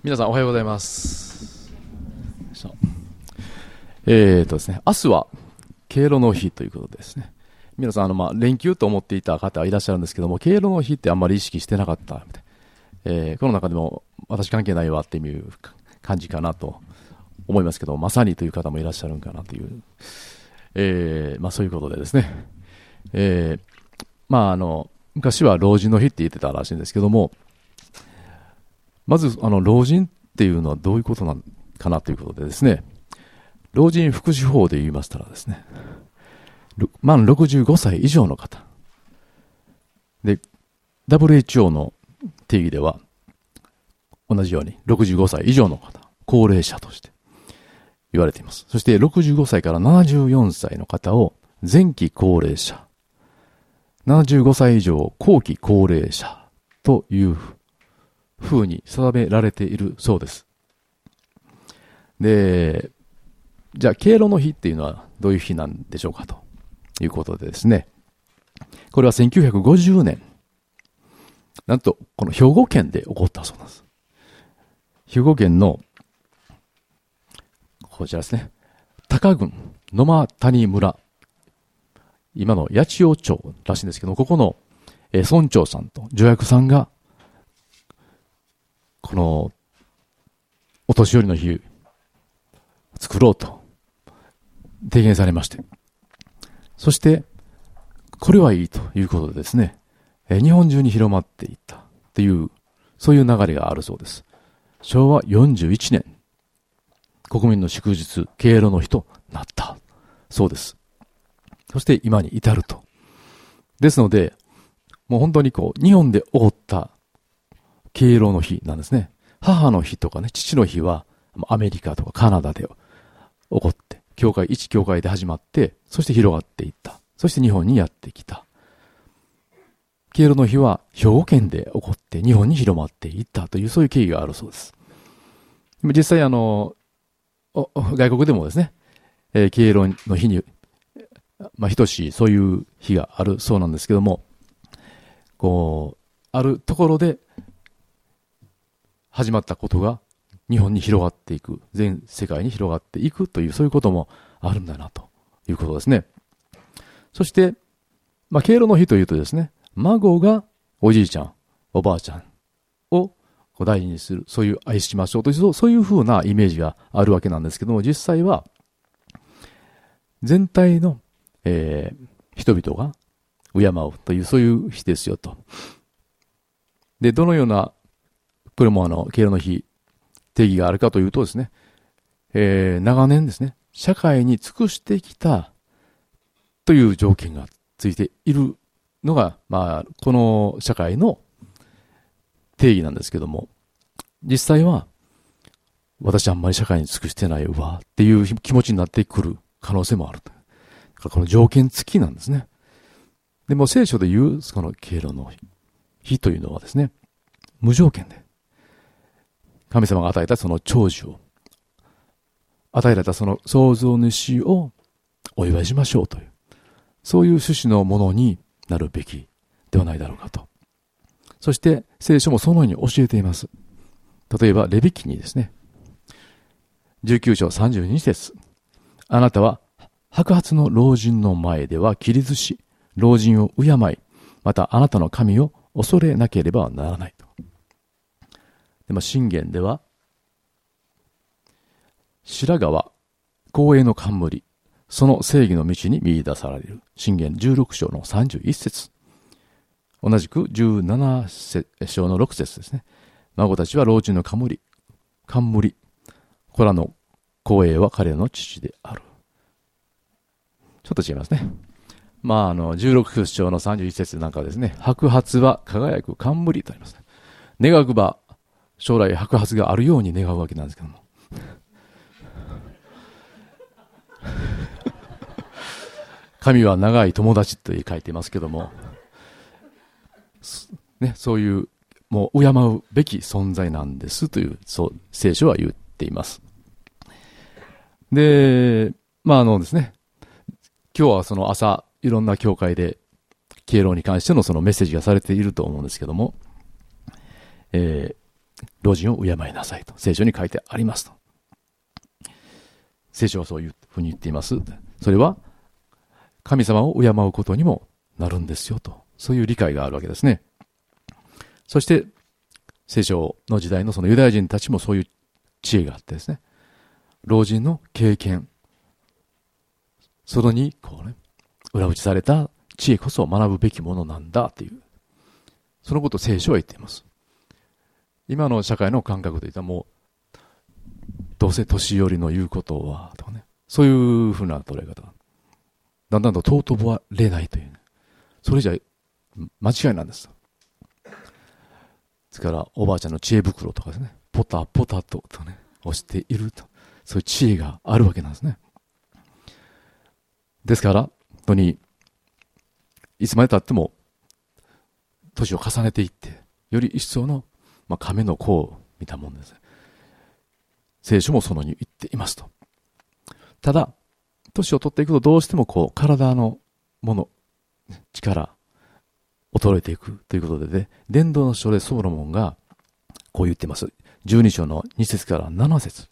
皆さんおはようございます。ですね、明日は敬老の日ということですね。皆さん連休と思っていた方はいらっしゃるんですけども、敬老の日ってあんまり意識してなかったみたい、この中でも私関係ないわっていう感じかなと思いますけど、まさにという方もいらっしゃるんかなという、そういうことでですね、昔は老人の日って言ってたらしいんですけども、まず老人っていうのはどういうことなのかなということでですね、老人福祉法で言いましたらですね、満65歳以上の方で、 WHO の定義では同じように65歳以上の方、高齢者として言われています。そして65歳から74歳の方を前期高齢者、75歳以上後期高齢者というふうに定められているそうです。で、じゃあ敬老の日っていうのはどういう日なんでしょうかということでですね、これは1950年、なんとこの兵庫県で起こったそうなんです。兵庫県のこちらですね、高郡野間谷村、今の八千代町らしいんですけど、ここの村長さんと助役さんがこのお年寄りの日作ろうと提言されまして、そしてこれはいいということでですね、日本中に広まっていったという、そういう流れがあるそうです。昭和41年、国民の祝日敬老の日となったそうです。そして今に至ると。ですので、もう本当に日本で起こった敬老の日なんですね。母の日とかね、父の日はアメリカとかカナダで起こって、一教会で始まって、そして広がっていった。そして日本にやってきた。敬老の日は兵庫県で起こって日本に広まっていったという、そういう経緯があるそうです。実際外国でもですね、敬老の日に等しいそういう日があるそうなんですけども、あるところで始まったことが日本に広がっていく、全世界に広がっていくという、そういうこともあるんだなということですね。そして、敬老の日というとですね、孫がおじいちゃん、おばあちゃんを大事にする、そういう愛しましょうという、そういうふうなイメージがあるわけなんですけども、実際は全体の、人々が敬うという、そういう日ですよと。で、どのようなこれも敬老の日定義があるかというとですね、長年ですね、社会に尽くしてきたという条件がついているのが、この社会の定義なんですけども、実際は私あんまり社会に尽くしてないわっていう気持ちになってくる可能性もあると。この条件付きなんですね。でも聖書で言うこの敬老の日というのはですね、無条件で神様が与えたその長寿を、与えられたその創造主をお祝いしましょうという、そういう趣旨のものになるべきではないだろうかと。そして聖書もそのように教えています。例えばレビ記にですね、19章32節、あなたは白髪の老人の前では起立し、老人を敬い、またあなたの神を恐れなければならないと。で箴言では、白髪は光栄の冠、その正義の道に見出される。箴言16章の31節、同じく17章の6節ですね。孫たちは老人の冠、子らの光栄は彼らの父である。ちょっと違いますね。16章の31節なんかですね、白髪は輝く冠とありますね。願くば将来白髪があるように願うわけなんですけども神は長い友達と書いてますけども、ね、そういうもう敬うべき存在なんですという、そう聖書は言っています。で、ですね、今日はその朝いろんな教会で敬老に関してのそのメッセージがされていると思うんですけども、 老人を敬いなさいと聖書に書いてありますと。聖書はそういうふうに言っています。それは神様を敬うことにもなるんですよと、そういう理解があるわけですね。そして聖書の時代のそのユダヤ人たちもそういう知恵があってですね、老人の経験、それに裏打ちされた知恵こそ学ぶべきものなんだという、そのことを聖書は言っています。今の社会の感覚で言ったらもうどうせ年寄りの言うことはとかね、そういうふうな捉え方、だんだんと尊ばれないという、それじゃ間違いなんです。ですからおばあちゃんの知恵袋とかですね、ポタポタとね押していると、そういう知恵があるわけなんですね。ですから本当にいつまで経っても年を重ねていってより一層の亀の甲を見たものです。聖書もそのに言っていますと。ただ年を取っていくとどうしても体のもの力衰えていくということで、伝道の書でソロモンがこう言っています。12章の2節から7節、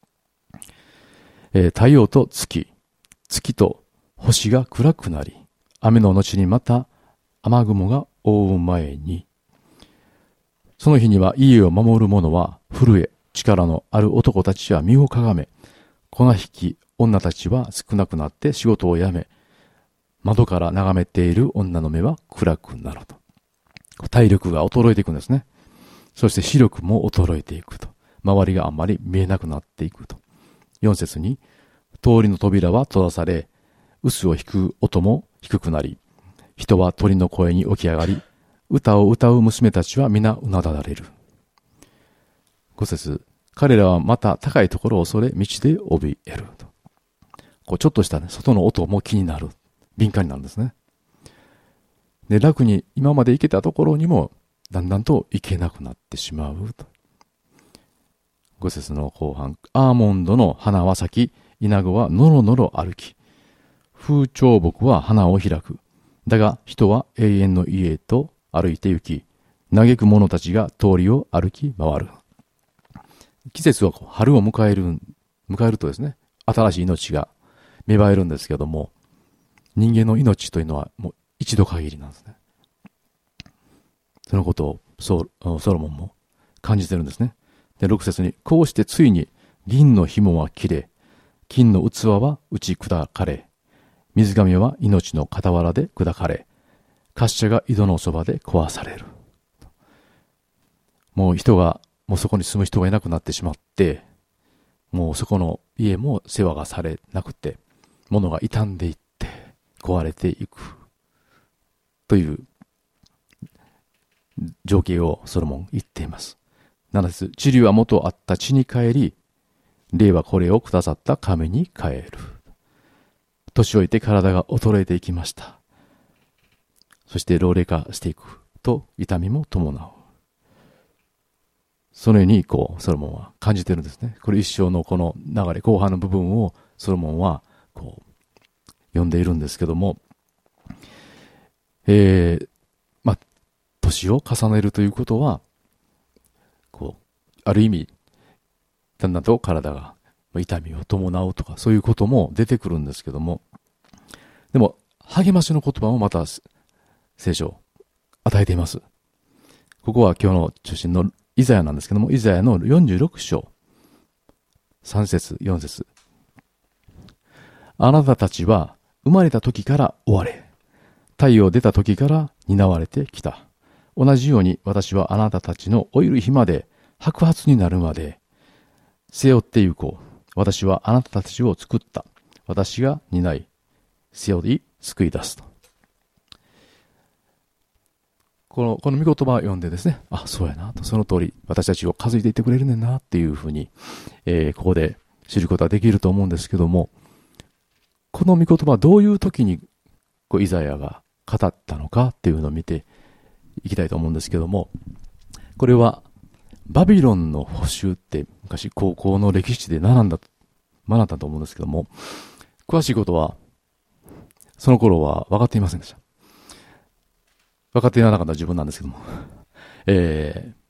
太陽と月と星が暗くなり、雨の後にまた雨雲が覆う前に、その日には家を守る者は震え、力のある男たちは身をかがめ、粉引き女たちは少なくなって仕事を辞め、窓から眺めている女の目は暗くなると。体力が衰えていくんですね。そして視力も衰えていくと。周りがあんまり見えなくなっていくと。4節に、通りの扉は閉ざされ、臼を弾く音も低くなり、人は鳥の声に起き上がり、歌を歌う娘たちは皆うなだれる。5節、彼らはまた高いところを恐れ、道で怯えると。ちょっとしたね、外の音も気になる。敏感になるんですね。で、楽に今まで行けたところにもだんだんと行けなくなってしまうと。5節の後半、アーモンドの花は咲き、イナゴはのろのろ歩き、風潮木は花を開く。だが人は永遠の家へと歩いて行き、嘆く者たちが通りを歩き回る。季節は春を迎えるとですね、新しい命が芽生えるんですけども、人間の命というのはもう一度限りなんですね。そのことをソロモンも感じてるんですね。で、6節に、こうしてついに銀の紐は切れ、金の器は打ち砕かれ、水亀は命の傍らで砕かれ、滑車が井戸のそばで壊される。もうそこに住む人がいなくなってしまって、もうそこの家も世話がされなくて、物が傷んでいって壊れていくという情景をソロモン言っています。7節、地流は元あった地に帰り、霊はこれをくださった神に帰る。年老いて体が衰えていきました。そして老齢化していくと痛みも伴う。そのようにソロモンは感じてるんですね。これ一生のこの流れ、後半の部分をソロモンは読んでいるんですけども、年を重ねるということは、ある意味、だんだんと体が痛みを伴うとか、そういうことも出てくるんですけども、でも、励ましの言葉もまた聖書を与えています。ここは今日の中心のイザヤなんですけども、イザヤの46章、3節、4節。あなたたちは生まれた時から追われ、太陽出た時から担われてきた。同じように私はあなたたちの老いる日まで、白髪になるまで、背負って行こう。私はあなたたちを作った。私が担い、背負い、救い出すと。この御言葉を読んでですね、あ、そうやなと、その通り、私たちを数えていってくれるねんなっていうふうに、ここで知ることができると思うんですけども、この御言葉はどういう時にイザヤが語ったのかっていうのを見ていきたいと思うんですけども、これはバビロンの捕囚って昔高校の歴史で学んだと思うんですけども、詳しいことはその頃は分かっていませんでした。分かっていなかった自分なんですけども、そういう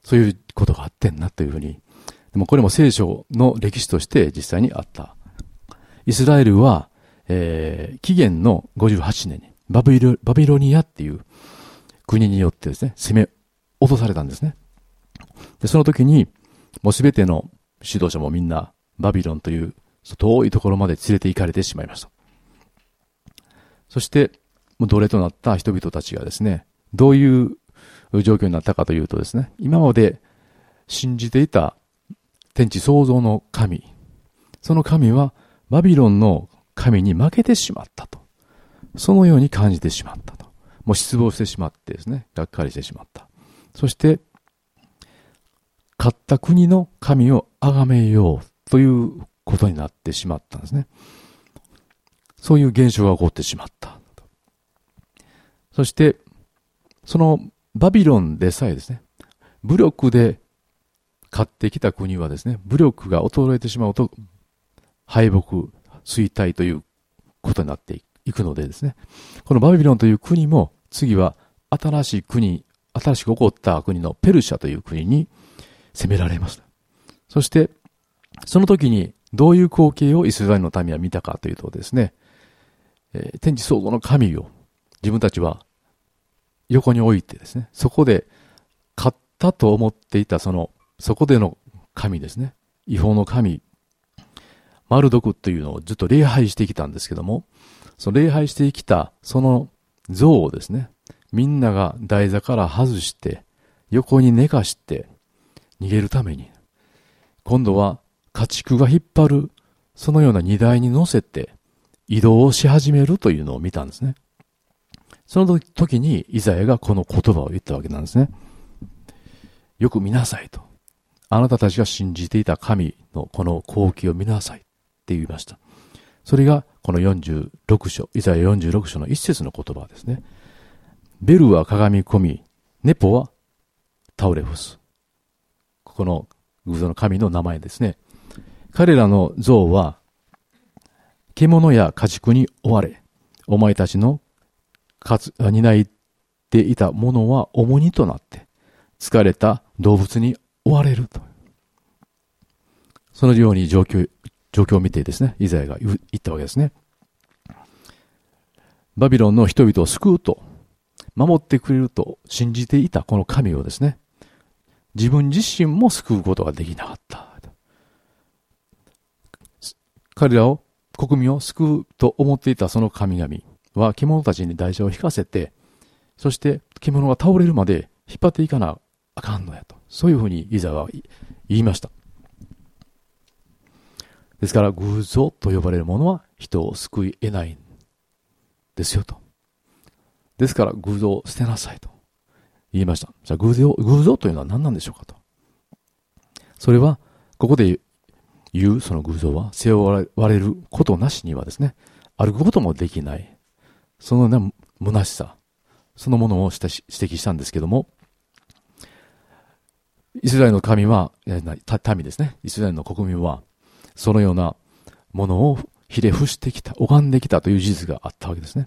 ことがあってんなというふうに。でもこれも聖書の歴史として実際にあった。イスラエルは、紀元の58年にバビロニアっていう国によってですね、攻め落とされたんですね。で、その時に、もうすべての指導者もみんなバビロンという遠いところまで連れて行かれてしまいました。そして、もう奴隷となった人々たちがですね、どういう状況になったかというとですね、今まで信じていた天地創造の神、その神はバビロンの神に負けてしまったと。そのように感じてしまったと。もう失望してしまってですね、がっかりしてしまった。そして、勝った国の神を崇めようということになってしまったんですね。そういう現象が起こってしまった。そして、そのバビロンでさえですね、武力で勝ってきた国はですね、武力が衰えてしまうと敗北、衰退ということになっていくのでですね、このバビロンという国も次は新しく起こった国のペルシャという国に攻められました。そして、その時にどういう光景をイスラエルの民は見たかというとですね、天地創造の神を自分たちは横に置いてですね、そこで勝ったと思っていたそこでの神ですね、違法の神、マルドクというのをずっと礼拝してきたんですけども、その礼拝してきたその像をですね、みんなが台座から外して横に寝かして逃げるために、今度は家畜が引っ張るそのような荷台に乗せて移動をし始めるというのを見たんですね。その時にイザヤがこの言葉を言ったわけなんですね。よく見なさいと。あなたたちが信じていた神のこの光景を見なさいって言いました。それがこの46章、イザヤ46章の一節の言葉ですね。ベルはかがみ込み、ネポは倒れ伏す。ここの偶像の神の名前ですね。彼らの像は獣や家畜に追われ、お前たちの担いでいたものは重荷となって、疲れた動物に追われると。そのように状況を見てですね、イザヤが言ったわけですね。バビロンの人々を救うと、守ってくれると信じていたこの神をですね、自分自身も救うことができなかった。彼らを、国民を救うと思っていたその神々は獣たちに台車を引かせて、そして獣が倒れるまで引っ張っていかなあかんのやと。そういうふうにイザヤは言いました。ですから偶像と呼ばれるものは人を救い得ないんですよと。ですから偶像を捨てなさいと言いました。じゃあ偶像というのは何なんでしょうかと。それはここで言うその偶像は背負われることなしにはですね、歩くこともできない。そのような虚しさ、そのものを指摘したんですけども、イスラエルの民は、民ですね、イスラエルの国民は、そのようなものをひれ伏してきた、拝んできたという事実があったわけですね。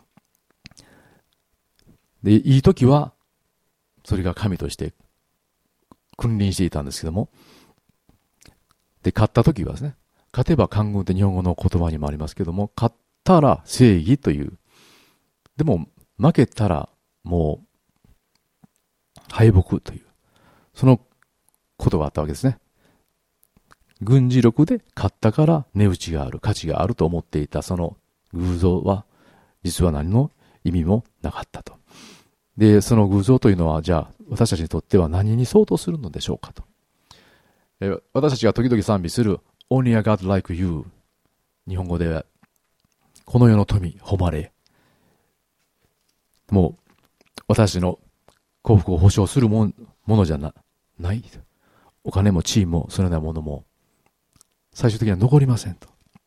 で、いい時は、それが神として君臨していたんですけども、で、勝った時はですね、勝てば官軍って日本語の言葉にもありますけども、勝ったら正義という、でも負けたらもう敗北という、そのことがあったわけですね。軍事力で勝ったから値打ちがある、価値があると思っていたその偶像は、実は何の意味もなかったと。で、その偶像というのは、じゃあ私たちにとっては何に相当するのでしょうかと。私たちが時々賛美する Only a God like you、 日本語ではこの世の富、誉れ、もう私の幸福を保証するものじゃない。お金も地位もそのようなものも最終的には残りませんと。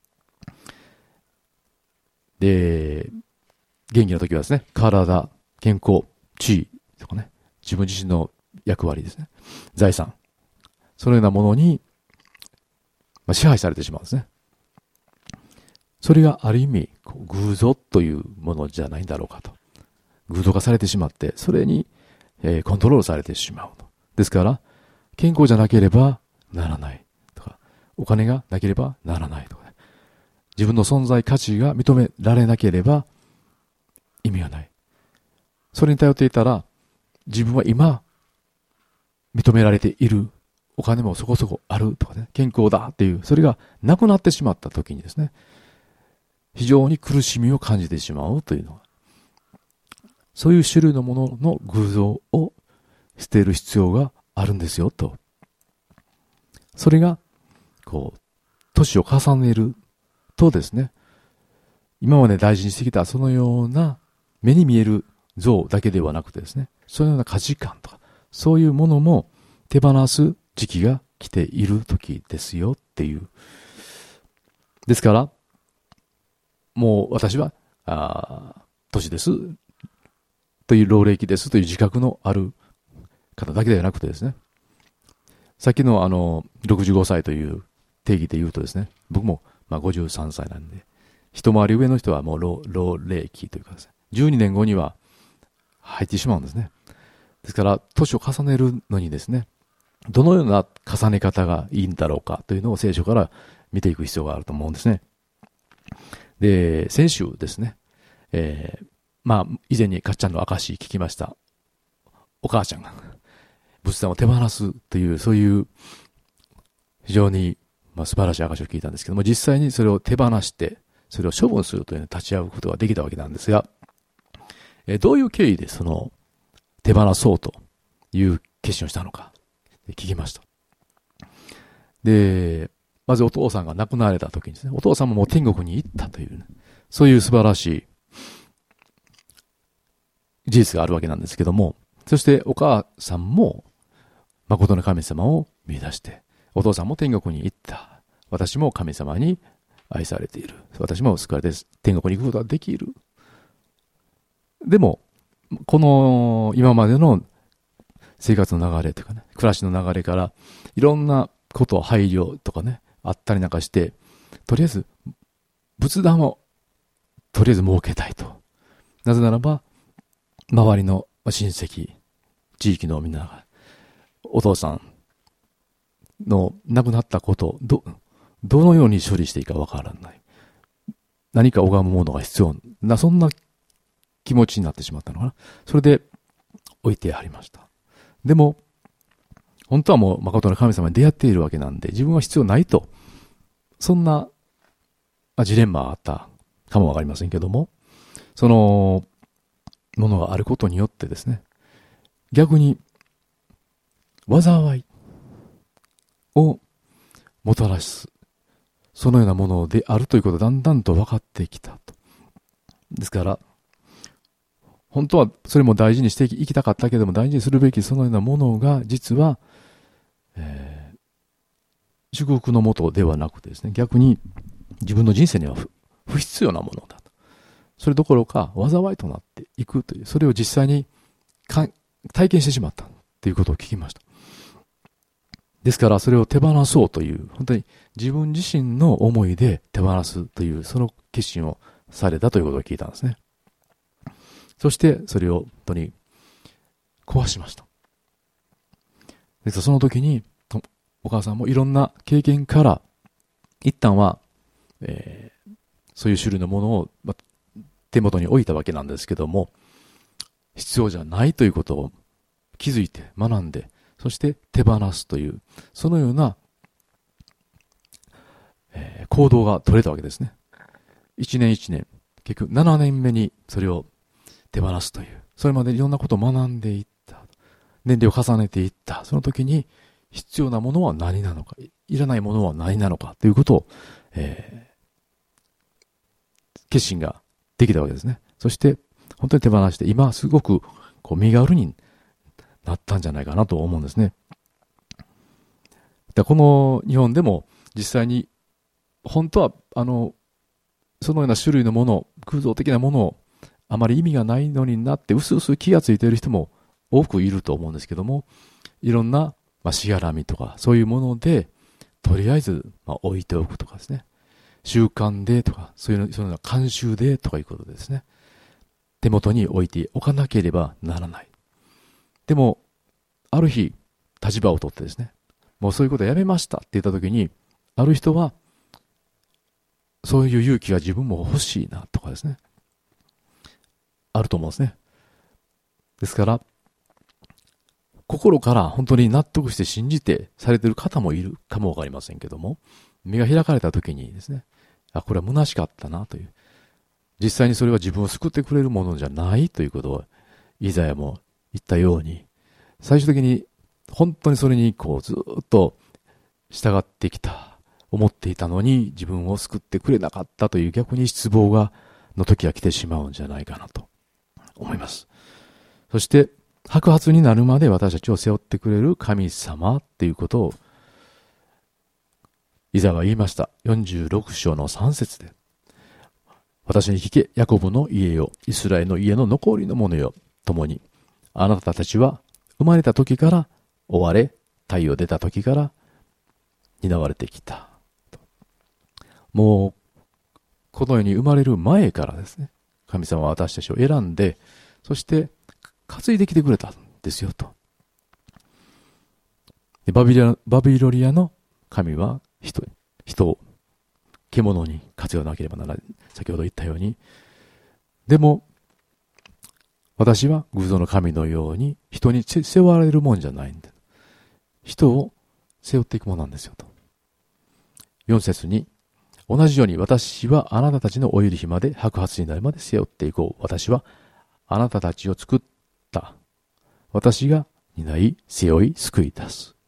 で、元気な時はですね、体、健康、地位とかね、自分自身の役割ですね、財産、そのようなものに、支配されてしまうんですね。それがある意味偶像というものじゃないんだろうかと。偶像化されてしまって、それに、コントロールされてしまうと。ですから健康じゃなければならないとか、お金がなければならないとか、ね、自分の存在価値が認められなければ意味がない。それに頼っていたら、自分は今認められている、お金もそこそこあるとかね、健康だっていう、それがなくなってしまった時にですね、非常に苦しみを感じてしまうというのは、そういう種類のものの偶像を捨てる必要があるんですよと。それが年を重ねるとですね、今まで大事にしてきたそのような目に見える像だけではなくてですね、そのような価値観とかそういうものも手放す時期が来ている時ですよっていう。ですからもう私は年ですという老齢期ですという自覚のある方だけではなくてですね、さっきの65歳という定義で言うとですね、僕も53歳なんで、一回り上の人はもう老齢期というかですね、12年後には入ってしまうんですね。ですから年を重ねるのにですね、どのような重ね方がいいんだろうかというのを聖書から見ていく必要があると思うんですね。で、先週ですね、以前にかっちゃんの証聞きました。お母ちゃんが仏壇を手放すという、そういう非常に素晴らしい証を聞いたんですけども、実際にそれを手放して、それを処分するというのに立ち会うことができたわけなんですが、どういう経緯でその手放そうという決心をしたのか聞きました。で、まずお父さんが亡くなられた時にですね、お父さんももう天国に行ったという、ね、そういう素晴らしい事実があるわけなんですけども、そしてお母さんも誠の神様を見出して、お父さんも天国に行った。私も神様に愛されている。私も救われて天国に行くことができる。でも、この今までの生活の流れというかね、暮らしの流れからいろんなことを配慮とかね、あったりなんかして、とりあえず仏壇をとりあえず設けたいと。なぜならば、周りの親戚、地域のみんなが、お父さんの亡くなったことをどのように処理していいかわからない。何か拝むものが必要な、そんな気持ちになってしまったのかな。それで置いてありました。でも、本当はもう誠の神様に出会っているわけなんで、自分は必要ないと。そんな、ジレンマがあったかもわかりませんけども、そのものがあることによってですね、逆に災いをもたらす、そのようなものであるということがだんだんと分かってきたと。ですから、本当はそれも大事にしていきたかったけれども、大事にするべきそのようなものが実は、祝福のもとではなくてですね、逆に自分の人生には不必要なものだと。それどころか災いとなっていくという、それを実際に体験してしまったということを聞きました。ですからそれを手放そうという、本当に自分自身の思いで手放すという、その決心をされたということを聞いたんですね。そしてそれを本当に壊しました。ですからその時にお母さんもいろんな経験から一旦は、そういう種類のものを、手元に置いたわけなんですけども、必要じゃないということを気づいて学んで、そして手放すという、そのような、行動が取れたわけですね。一年一年、結局7年目にそれを手放すという、それまでいろんなことを学んでいった。年齢を重ねていった。その時に必要なものは何なのか、いらないものは何なのかということを、決心ができたわけですね。そして本当に手放して、今すごく身軽になったんじゃないかなと思うんですね。この日本でも実際に本当はそのような種類のもの、空想的なものをあまり意味がないのになってうすうす気がついている人も多くいると思うんですけども、いろんなしがらみとかそういうものでとりあえず置いておくとかですね、習慣でとかそういうような慣習でとかいうことですね、手元に置いておかなければならない。でもある日立場を取ってですね、 もうそういうことやめましたって言ったときに、ある人は、そういう勇気が自分も欲しいなとかですね。あると思うんですね。ですから、心から本当に納得して信じてされている方もいるかもわかりませんけども、目が開かれたときにですね、これは虚しかったなという。実際にそれは自分を救ってくれるものじゃないということを、イザヤも言ったように、最終的に本当にそれにずっと従ってきた、思っていたのに自分を救ってくれなかったという逆に失望の時が来てしまうんじゃないかなと思います。そして、白髪になるまで私たちを背負ってくれる神様っていうことを、イザヤは言いました。46章の3節で。私に聞け、ヤコブの家よ、イスラエルの家の残りの者よ、共に、あなたたちは生まれた時から追われ、太陽出た時から担われてきた。もう、この世に生まれる前からですね、神様は私たちを選んで、そして担いできてくれたんですよと。バビロニアの神は人を獣に活用なければならない。先ほど言ったように。でも、私は偶像の神のように人に背負われるもんじゃないんだ。人を背負っていくものなんですよと。4節に、同じように私はあなたたちの老いる日まで白髪になるまで背負っていこう。私はあなたたちを作った。私が担い、背負い、救い出す。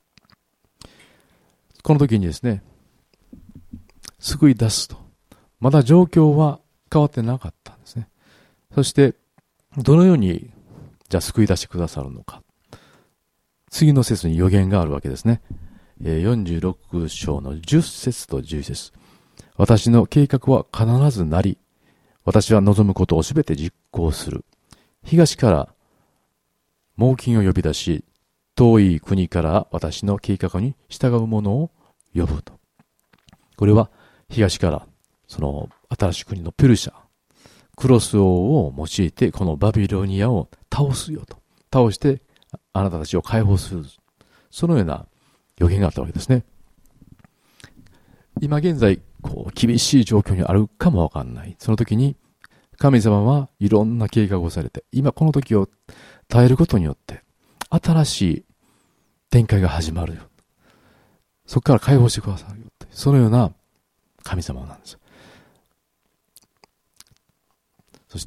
この時にですね、救い出すと。まだ状況は変わってなかったんですね。そして、どのように、じゃあ救い出してくださるのか。次の節に予言があるわけですね。46章の10節と11節。私の計画は必ずなり、私は望むことをすべて実行する。東から猛禽を呼び出し、遠い国から私の計画に従う者を呼ぶと。これは東からその新しい国のペルシャ、クロス王を用いてこのバビロニアを倒すよと。倒してあなたたちを解放する。そのような予言があったわけですね。今現在、厳しい状況にあるかもわかんない。その時に神様はいろんな計画をされて、今この時を耐えることによって新しい展開が始まるよ。そこから解放してくださるよって。そのような神様なんです。そして、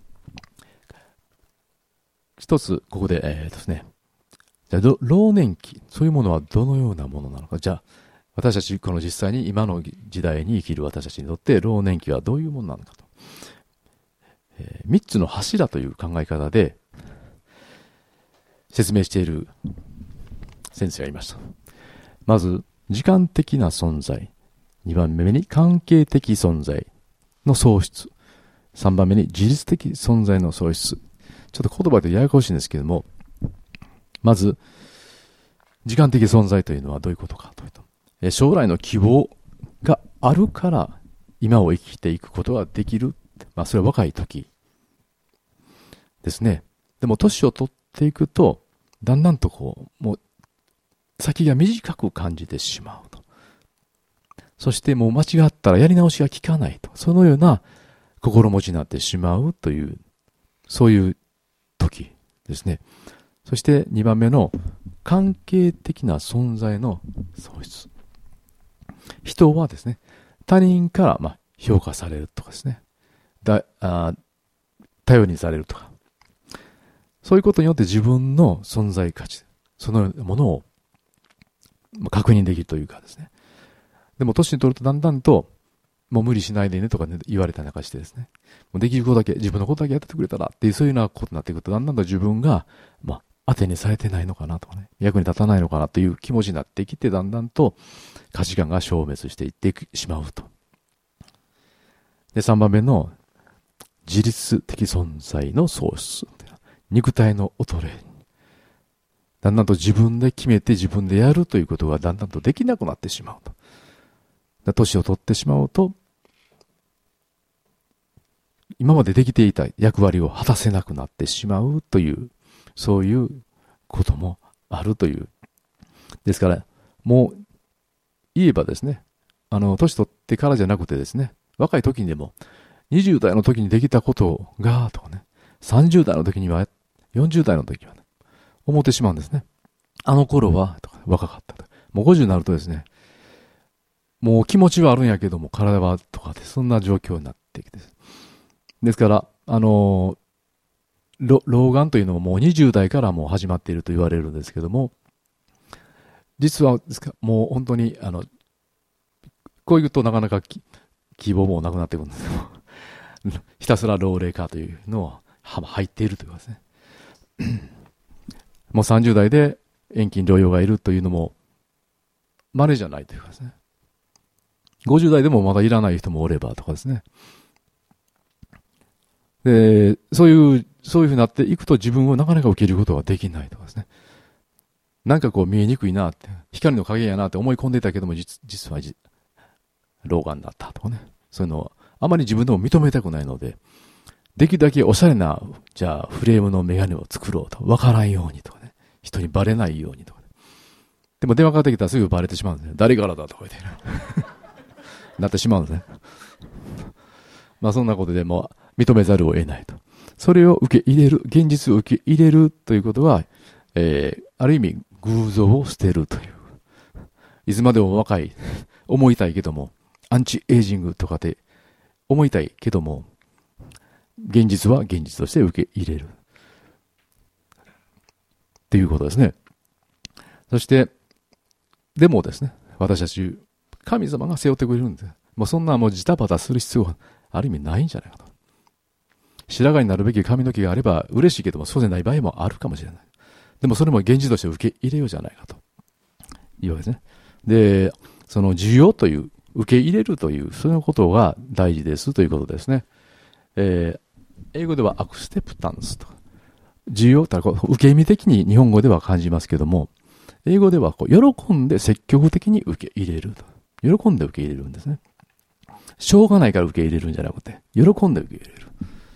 一つ、ここで、ですね。じゃあ、老年期、そういうものはどのようなものなのか。じゃあ、私たち、この実際に今の時代に生きる私たちにとって、老年期はどういうものなのかと。三つの柱という考え方で、説明している先生がいました。まず、時間的な存在。2番目に関係的存在の喪失。3番目に自律的存在の喪失。ちょっと言葉でややこしいんですけども、まず、時間的存在というのはどういうことかというと、将来の希望があるから今を生きていくことができる。それは若い時ですね。でも年を取っていくと、だんだんともう先が短く感じてしまうと。そしてもう間違ったらやり直しが効かないと。そのような心持ちになってしまうという、そういう時ですね。そして2番目の関係的な存在の喪失。人はですね、他人から評価されるとかですね、頼りにされるとか、そういうことによって自分の存在価値、そのものを確認できるというかですね。でも年に取るとだんだんと、もう無理しないでねとかね、言われたりなんかしてですね。もうできることだけ、自分のことだけやっててくれたらっていう、そういうようなことになってくると、だんだんと自分が、当てにされてないのかなとかね、役に立たないのかなという気持ちになってきて、だんだんと価値観が消滅していってしまうと。で、3番目の自律的存在の喪失。肉体の衰え。だんだんと自分で決めて自分でやるということがだんだんとできなくなってしまうと。年を取ってしまうと、今までできていた役割を果たせなくなってしまうという、そういうこともあるという。 ですから、もう言えばですね、年取ってからじゃなくてですね、若い時にでも、20代の時にできたことが、とかね、30代の時には、40代の時はね、思ってしまうんですね。あの頃は、とか若かったと。もう50になるとですね、もう気持ちはあるんやけども、体は、とかって、そんな状況になってきて。ですから、老眼というのももう20代からもう始まっていると言われるんですけども、実は、もう本当に、こういうとなかなか希望もなくなってくるんですよ。ひたすら老齢化というのは入っているということですね。もう30代で遠近療養がいるというのも、稀じゃないというかですね。50代でもまだいらない人もおればとかですね。で、そういうふうになっていくと自分をなかなか受けることができないとかですね。なんかこう見えにくいなって、光の影やなって思い込んでいたけども、実は老眼だったとかね。そういうのをあまり自分でも認めたくないので、できるだけおしゃれな、じゃあフレームのメガネを作ろうと。わからんようにとかね。人にバレないようにとかね。でも電話かかってきたらすぐバレてしまうんですね。誰からだとか言って、ね、なってしまうんですね。まあそんなことでも認めざるを得ないと。それを受け入れる、現実を受け入れるということは、ある意味偶像を捨てるという。いつまでも若い、思いたいけども、アンチエイジングとかで思いたいけども、現実は現実として受け入れる。っていうことですね。そして、でもですね、私たち、神様が背負ってくれるんです。もうそんなもうジタバタする必要はある意味ないんじゃないかと。白髪になるべき髪の毛があれば嬉しいけども、そうでない場合もあるかもしれない。でもそれも現実として受け入れようじゃないかと。いうわけですね。で、その需要という、受け入れるという、そういうことが大事ですということですね。英語ではアクセプタンスと。需要とは受け身的に日本語では感じますけども、英語では喜んで積極的に受け入れると。喜んで受け入れるんですね。しょうがないから受け入れるんじゃなくて、喜んで受け入れる。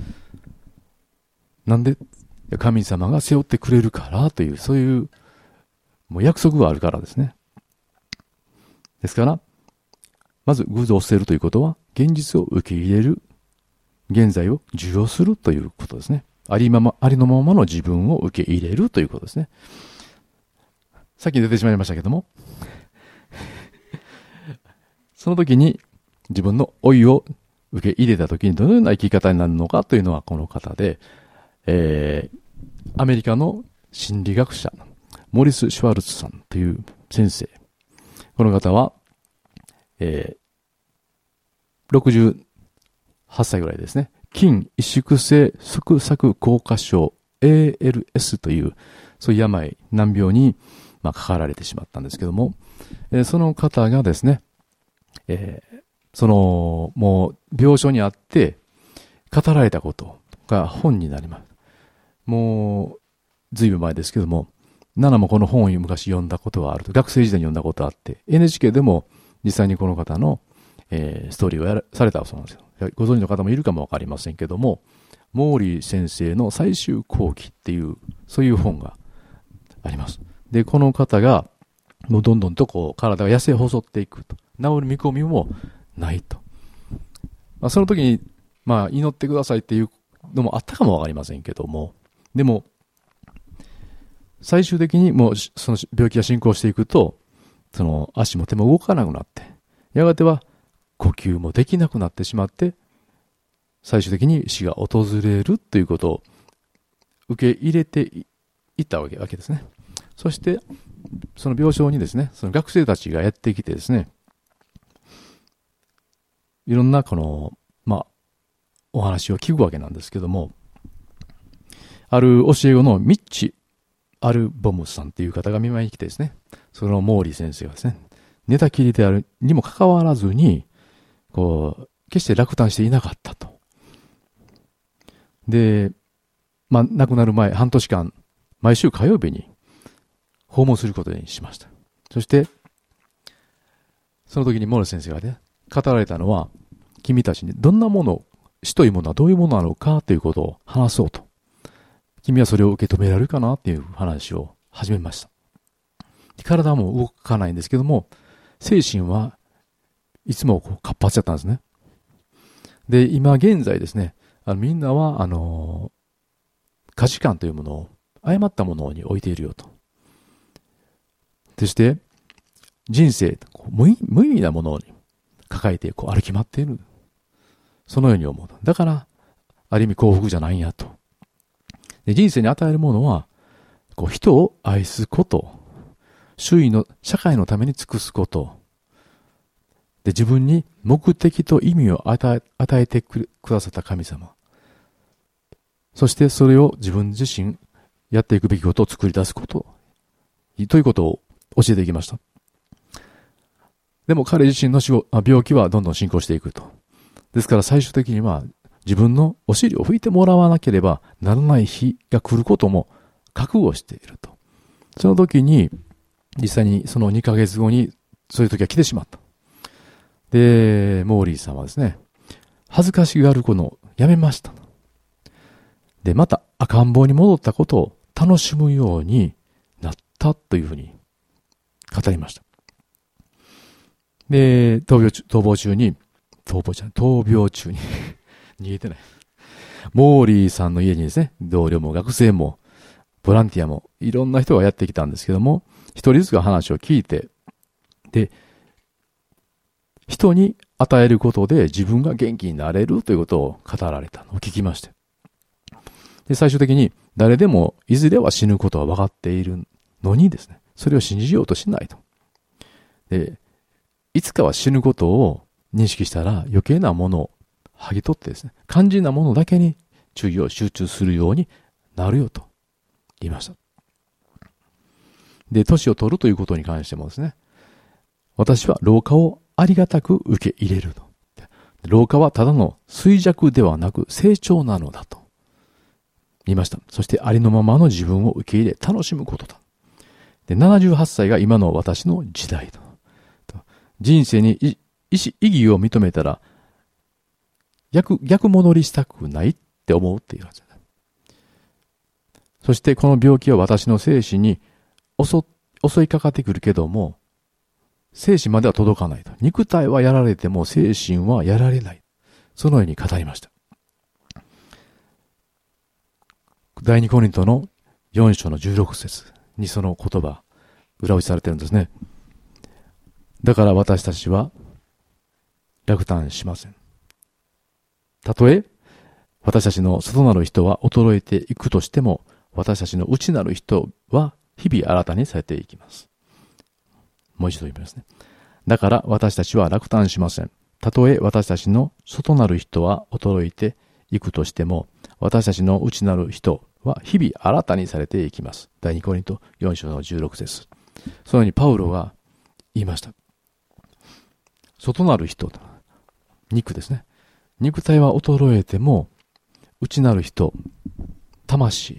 なんで神様が背負ってくれるからという、そういうもう約束があるからですね。ですから、まず偶像を捨てるということは、現実を受け入れる、現在を受容するということですね。ありのままの自分を受け入れるということですね。さっき出てしまいましたけども、その時に自分の老いを受け入れた時にどのような生き方になるのかというのはこの方で、アメリカの心理学者、モリス・シュワルツさんという先生。この方は、68歳ぐらいですね。筋萎縮性側索硬化症 ALS という、そういう難病に、かかられてしまったんですけども、その方がですね、もう病床にあって語られたことが本になります。もう、ずいぶん前ですけども、ナナもこの本を昔読んだことがあると。学生時代に読んだことがあって、NHK でも実際にこの方の、ストーリーをされたそうなんですよ。ご存知の方もいるかもわかりませんけども、モーリー先生の最終後期っていう、そういう本があります。で、この方が、もうどんどんと体が痩せ細っていくと。治る見込みもないと。その時に、祈ってくださいっていうのもあったかもわかりませんけども、でも、最終的にもうその病気が進行していくと、その足も手も動かなくなって、やがては呼吸もできなくなってしまって、最終的に死が訪れるということを受け入れていったわけですね。そして、その病床にですね、その学生たちがやってきてですね、いろんなお話を聞くわけなんですけども、ある教え子のミッチ・アルボムさんという方が見舞いに来てですね、そのモーリー先生がですね、寝たきりであるにもかかわらずに、決して落胆していなかったと。で、亡くなる前、半年間、毎週火曜日に訪問することにしました。そして、その時にモーリー先生がね、語られたのは、君たちにどんなもの、死というものはどういうものなのかということを話そうと。君はそれを受け止められるかなっていう話を始めました。 体も動かないんですけども、精神はいつも活発だったんですね。で、今現在ですね、みんなは、価値観というものを、誤ったものに置いているよと。そして、人生、無意味なものに抱えて歩き回っている。そのように思う。だから、ある意味幸福じゃないんやと。で、人生に与えるものは、人を愛すこと、周囲の、社会のために尽くすこと、で、自分に目的と意味を与えてくださった神様。そしてそれを自分自身やっていくべきことを作り出すこと、ということを教えていきました。でも彼自身の病気はどんどん進行していくと。ですから最終的には自分のお尻を拭いてもらわなければならない日が来ることも覚悟していると。その時に、実際にその2ヶ月後にそういう時が来てしまった。で、モーリーさんはですね、恥ずかしがることをやめました。で、また赤ん坊に戻ったことを楽しむようになったというふうに語りました。で、闘病中に逃げてない。モーリーさんの家にですね、同僚も学生もボランティアもいろんな人がやってきたんですけども、一人ずつが話を聞いて、で、人に与えることで自分が元気になれるということを語られたのを聞きまして。で、最終的に誰でもいずれは死ぬことは分かっているのにですね、それを信じようとしないと。で、いつかは死ぬことを認識したら余計なものを剥ぎ取ってですね、肝心なものだけに注意を集中するようになるよと言いました。で、年を取るということに関してもですね、私は老化をありがたく受け入れると。老化はただの衰弱ではなく成長なのだと言いました。そしてありのままの自分を受け入れ楽しむことだ。で、78歳が今の私の時代と。人生に意義を認めたら逆戻りしたくないって思うっていう感じです。そしてこの病気は私の精神に襲いかかってくるけども、精神までは届かないと。肉体はやられても精神はやられない。そのように語りました。第二コリントの4章の16節にその言葉、裏打ちされてるんですね。だから私たちは落胆しません。たとえ私たちの外なる人は衰えていくとしても、私たちの内なる人は日々新たにされていきます。もう一度言いますね。だから私たちは落胆しません。たとえ私たちの外なる人は衰えていくとしても、私たちの内なる人は日々新たにされていきます。第2コリント4章の16節。そのようにパウロが言いました。外なる人、肉ですね。肉体は衰えても、内なる人、魂、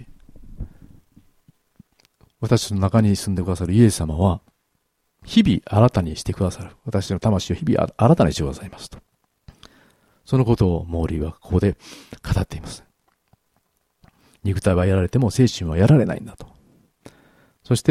私の中に住んでくださるイエス様は、日々新たにしてくださる。私の魂を日々新たにしてくださいますと。そのことをモーリーはここで語っています。肉体はやられても精神はやられないんだと。そして、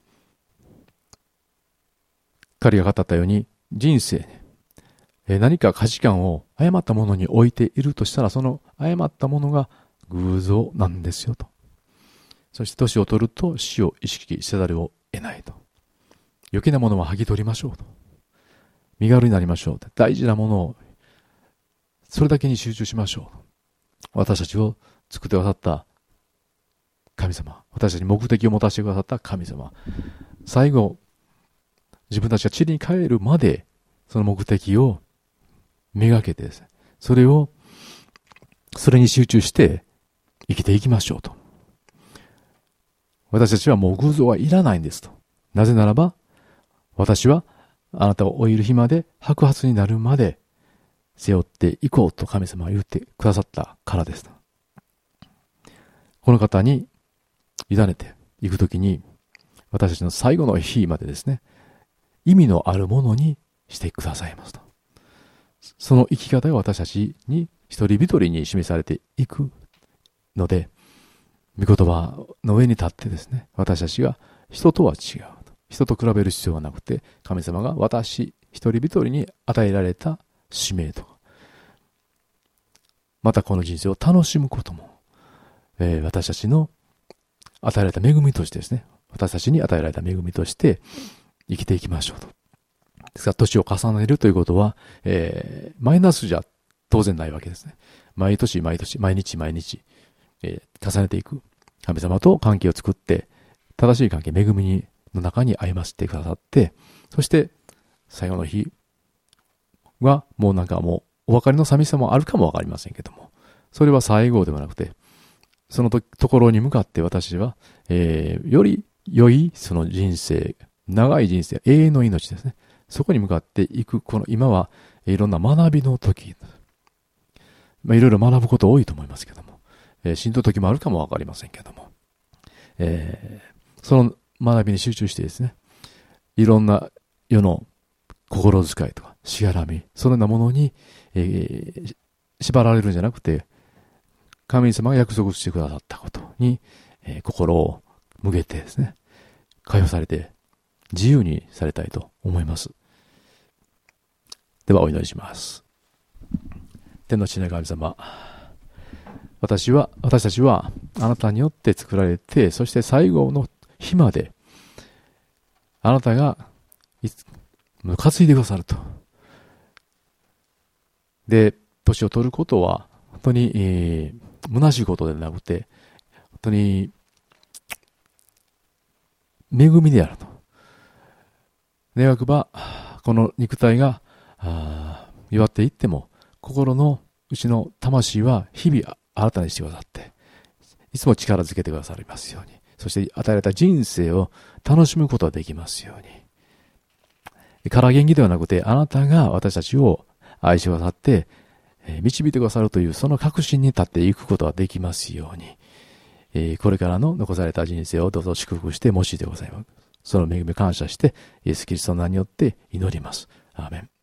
彼が語ったように、人生、何か価値観を誤ったものに置いているとしたら、その誤ったものが偶像なんですよと。そして年を取ると死を意識せざるを得ないと。余計なものは剥ぎ取りましょうと。身軽になりましょうと。大事なものをそれだけに集中しましょう。私たちを作ってくださった神様。私たちに目的を持たせてくださった神様。最後、自分たちが地に帰るまでその目的をめがけてですね、それに集中して生きていきましょうと。私たちはもう偶像はいらないんですと。なぜならば、私はあなたを老いる日まで白髪になるまで背負っていこうと神様は言ってくださったからですと。この方に委ねていくときに、私たちの最後の日までですね、意味のあるものにしてくださいますと。その生き方が私たちに一人一人に示されていくので、御言葉の上に立ってですね、私たちが人とは違う。 人と比べる必要はなくて、神様が私一人一人に与えられた使命とか、またこの人生を楽しむことも、私たちの与えられた恵みとしてですね、私たちに与えられた恵みとして生きていきましょうと。ですから、年を重ねるということは、マイナスじゃ当然ないわけですね。毎年、毎日、重ねていく。神様と関係を作って、正しい関係、恵みの中に歩ませてくださって、そして、最後の日は、もうお別れの寂しさもあるかもわかりませんけども、それは最後ではなくて、そのところに向かって私は、より良いその人生、長い人生、永遠の命ですね。そこに向かっていく、この今はいろんな学びの時、いろいろ学ぶこと多いと思いますけども、死んだ時もあるかもわかりませんけども、その学びに集中してですね、いろんな世の心遣いとか、しがらみ、そのようなものに、縛られるんじゃなくて、神様が約束してくださったことに、心を向けてですね、解放されて自由にされたいと思います。ではお祈りします。天の父なる神様、私たちはあなたによって作られて、そして最後の日まであなたが担いでくださると。で、年を取ることは本当に、虚しいことではなくて、本当に恵みであると。願わばこの肉体が弱っていっても、心の内の魂は日々新たにしてくださって、いつも力づけてくださりますように、そして与えられた人生を楽しむことができますように。から元気ではなくて、あなたが私たちを愛してくださって、導いてくださるというその確信に立っていくことができますように、これからの残された人生をどうぞ祝福して用いてくださいます。その恵み感謝して、イエス・キリストの名によって祈ります。アーメン。